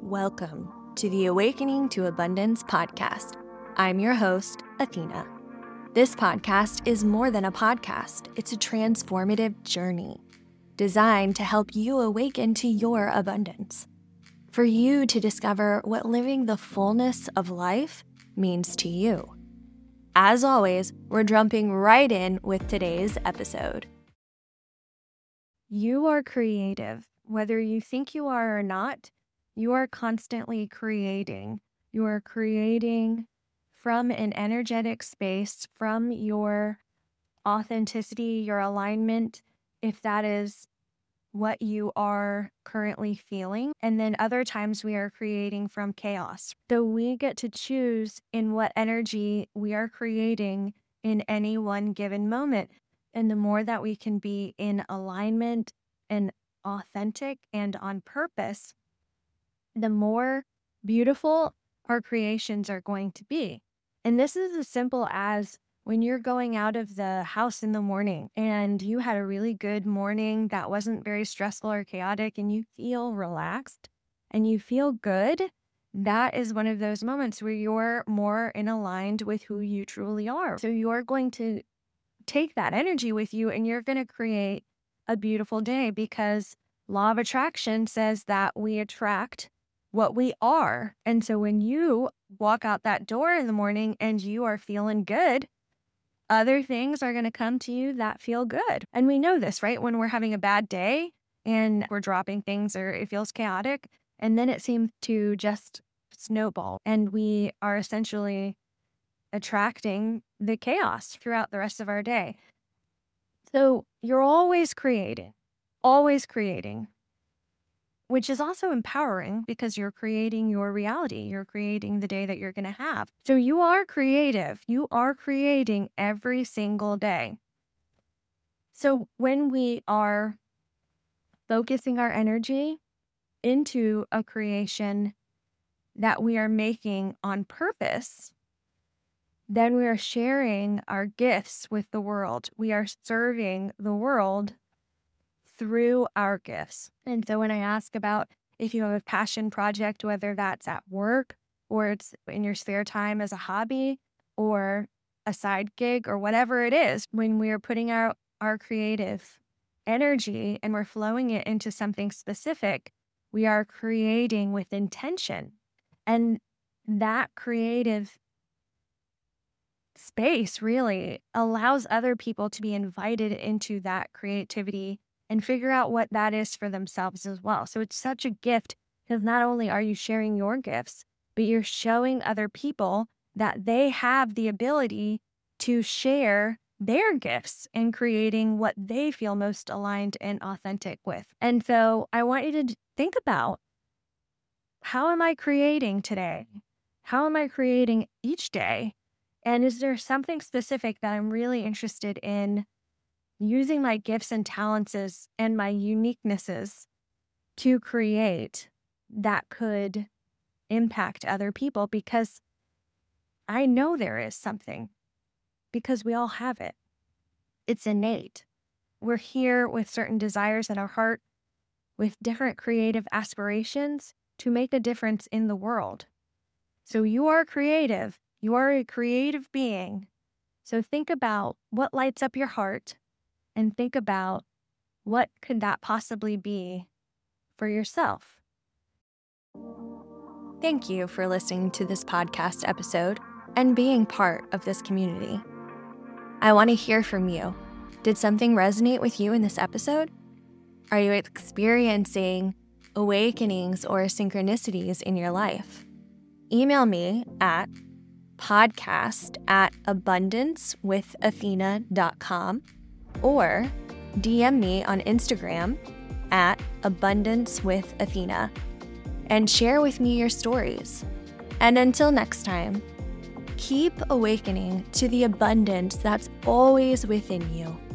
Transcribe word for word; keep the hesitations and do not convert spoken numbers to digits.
Welcome to the Awakening to Abundance podcast. I'm your host, Athena. This podcast is more than a podcast. It's a transformative journey designed to help you awaken to your abundance. For you to discover what living the fullness of life means to you. As always, we're jumping right in with today's episode. You are creative. Whether you think you are or not, you are constantly creating. You are creating from an energetic space, from your authenticity, your alignment, if that is what you are currently feeling. And then other times we are creating from chaos. So we get to choose in what energy we are creating in any one given moment. And the more that we can be in alignment and authentic and on purpose, the more beautiful our creations are going to be. And this is as simple as when you're going out of the house in the morning and you had a really good morning that wasn't very stressful or chaotic and you feel relaxed and you feel good, that is one of those moments where you're more in aligned with who you truly are. So you're going to take that energy with you and you're going to create a beautiful day, because law of attraction says that we attract what we are. And so when you walk out that door in the morning and you are feeling good, other things are going to come to you that feel good. And we know this, right? When we're having a bad day and we're dropping things or it feels chaotic, and then it seems to just snowball, and we are essentially attracting the chaos throughout the rest of our day. So you're always creating, always creating, which is also empowering because you're creating your reality. You're creating the day that you're going to have. So you are creative. You are creating every single day. So when we are focusing our energy into a creation that we are making on purpose, then we are sharing our gifts with the world. We are serving the world through our gifts. And so when I ask about if you have a passion project, whether that's at work or it's in your spare time as a hobby or a side gig or whatever it is, when we are putting out our creative energy and we're flowing it into something specific, we are creating with intention. And that creative space really allows other people to be invited into that creativity and figure out what that is for themselves as well. So it's such a gift, because not only are you sharing your gifts, but you're showing other people that they have the ability to share their gifts in creating what they feel most aligned and authentic with. And so I want you to think about, how am I creating today? How am I creating each day? And is there something specific that I'm really interested in using my gifts and talents and my uniquenesses to create that could impact other people? Because I know there is something, because we all have it. It's innate. We're here with certain desires in our heart, with different creative aspirations to make a difference in the world. So you are creative. You are a creative being. So think about what lights up your heart and think about what could that possibly be for yourself. Thank you for listening to this podcast episode and being part of this community. I want to hear from you. Did something resonate with you in this episode? Are you experiencing awakenings or synchronicities in your life? Email me at podcast at abundance with athena dot com or D M me on Instagram at abundance with athena and share with me your stories. And until next time, keep awakening to the abundance that's always within you.